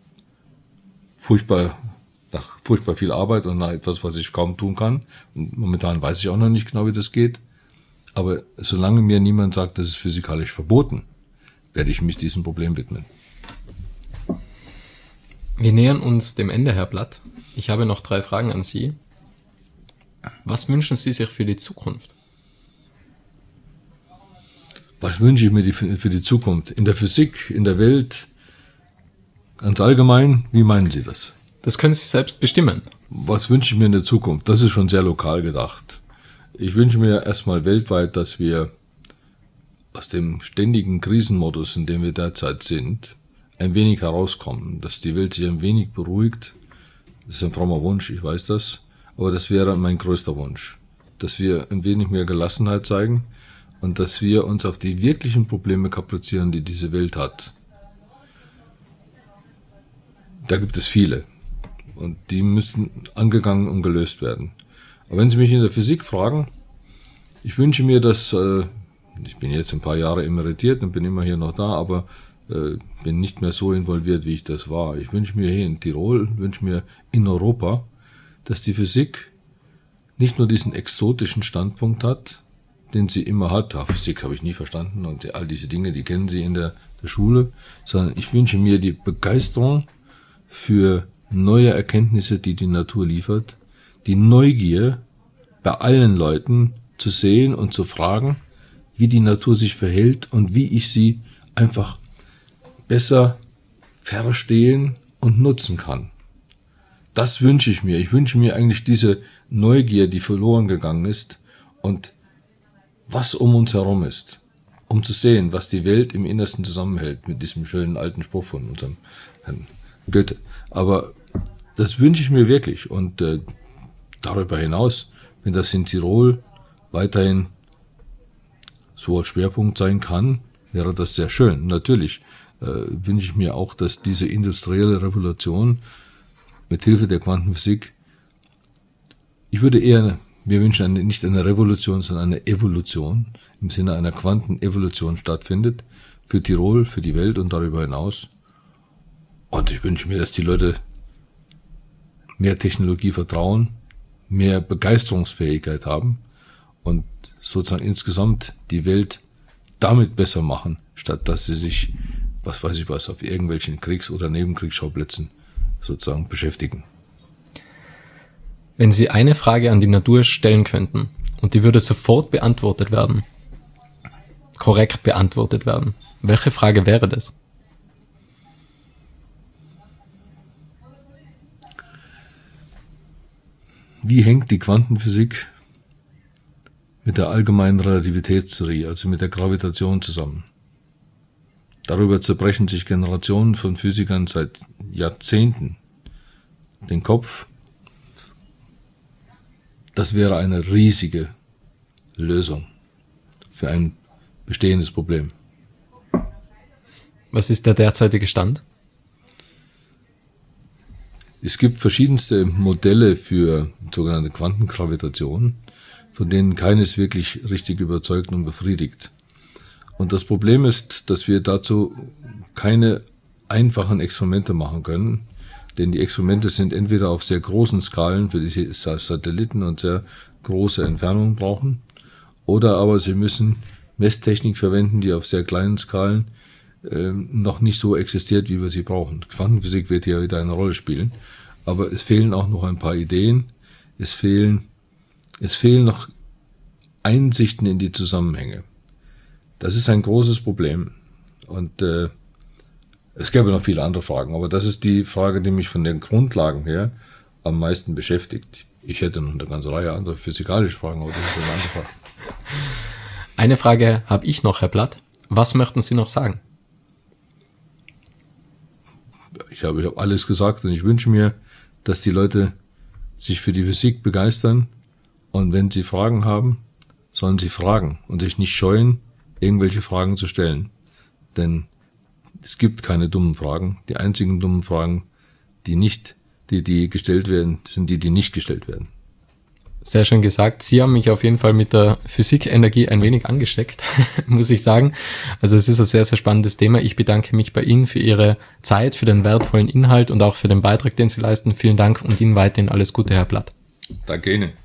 nach furchtbar viel Arbeit und nach etwas, was ich kaum tun kann. Und momentan weiß ich auch noch nicht genau, wie das geht. Aber solange mir niemand sagt, das ist physikalisch verboten, werde ich mich diesem Problem widmen. Wir nähern uns dem Ende, Herr Blatt. Ich habe noch 3 Fragen an Sie. Was wünschen Sie sich für die Zukunft? Was wünsche ich mir für die Zukunft? In der Physik, in der Welt, ganz allgemein, wie meinen Sie das? Das können Sie selbst bestimmen. Was wünsche ich mir in der Zukunft? Das ist schon sehr lokal gedacht. Ich wünsche mir erstmal weltweit, dass wir aus dem ständigen Krisenmodus, in dem wir derzeit sind, ein wenig herauskommen, dass die Welt sich ein wenig beruhigt. Das ist ein frommer Wunsch, ich weiß das, aber das wäre mein größter Wunsch, dass wir ein wenig mehr Gelassenheit zeigen und dass wir uns auf die wirklichen Probleme kaprizieren, die diese Welt hat. Da gibt es viele und die müssen angegangen und gelöst werden. Aber wenn Sie mich in der Physik fragen, ich wünsche mir, dass, ich bin jetzt ein paar Jahre emeritiert und bin immer hier noch da, aber bin nicht mehr so involviert, wie ich das war. Ich wünsche mir hier in Tirol, wünsche mir in Europa, dass die Physik nicht nur diesen exotischen Standpunkt hat, den sie immer hat. Physik habe ich nie verstanden und all diese Dinge, die kennen Sie in der Schule, sondern ich wünsche mir die Begeisterung für neue Erkenntnisse, die die Natur liefert, die Neugier bei allen Leuten zu sehen und zu fragen, wie die Natur sich verhält und wie ich sie einfach besser verstehen und nutzen kann. Das wünsche ich mir. Ich wünsche mir eigentlich diese Neugier, die verloren gegangen ist und was um uns herum ist, um zu sehen, was die Welt im Innersten zusammenhält, mit diesem schönen alten Spruch von unserem Herrn Goethe. Aber das wünsche ich mir wirklich und darüber hinaus, wenn das in Tirol weiterhin so ein Schwerpunkt sein kann, wäre das sehr schön. Natürlich wünsche ich mir auch, dass diese industrielle Revolution mit Hilfe der Quantenphysik, wir wünschen nicht eine Revolution, sondern eine Evolution, im Sinne einer Quantenevolution stattfindet, für Tirol, für die Welt und darüber hinaus. Und ich wünsche mir, dass die Leute mehr Technologie vertrauen, mehr Begeisterungsfähigkeit haben und sozusagen insgesamt die Welt damit besser machen, statt dass sie sich, auf irgendwelchen Kriegs- oder Nebenkriegsschauplätzen sozusagen beschäftigen. Wenn Sie eine Frage an die Natur stellen könnten und die würde sofort beantwortet werden, korrekt beantwortet werden, welche Frage wäre das? Wie hängt die Quantenphysik mit der allgemeinen Relativitätstheorie, also mit der Gravitation zusammen? Darüber zerbrechen sich Generationen von Physikern seit Jahrzehnten den Kopf. Das wäre eine riesige Lösung für ein bestehendes Problem. Was ist der derzeitige Stand? Es gibt verschiedenste Modelle für sogenannte Quantengravitation, von denen keines wirklich richtig überzeugt und befriedigt. Und das Problem ist, dass wir dazu keine einfachen Experimente machen können, denn die Experimente sind entweder auf sehr großen Skalen für die Satelliten und sehr große Entfernungen brauchen, oder aber sie müssen Messtechnik verwenden, die auf sehr kleinen Skalen noch nicht so existiert, wie wir sie brauchen. Quantenphysik wird hier wieder eine Rolle spielen, aber es fehlen auch noch ein paar Ideen, es fehlen noch Einsichten in die Zusammenhänge. Das ist ein großes Problem und es gäbe noch viele andere Fragen, aber das ist die Frage, die mich von den Grundlagen her am meisten beschäftigt. Ich hätte noch eine ganze Reihe anderer physikalische Fragen, aber das ist eine andere Frage. Eine Frage habe ich noch, Herr Blatt. Was möchten Sie noch sagen? Ich habe alles gesagt und ich wünsche mir, dass die Leute sich für die Physik begeistern und wenn sie Fragen haben, sollen sie fragen und sich nicht scheuen, irgendwelche Fragen zu stellen. Denn es gibt keine dummen Fragen. Die einzigen dummen Fragen, die gestellt werden, sind die nicht gestellt werden. Sehr schön gesagt. Sie haben mich auf jeden Fall mit der Physikenergie ein wenig angesteckt, muss ich sagen. Also es ist ein sehr, sehr spannendes Thema. Ich bedanke mich bei Ihnen für Ihre Zeit, für den wertvollen Inhalt und auch für den Beitrag, den Sie leisten. Vielen Dank und Ihnen weiterhin alles Gute, Herr Blatt. Danke Ihnen.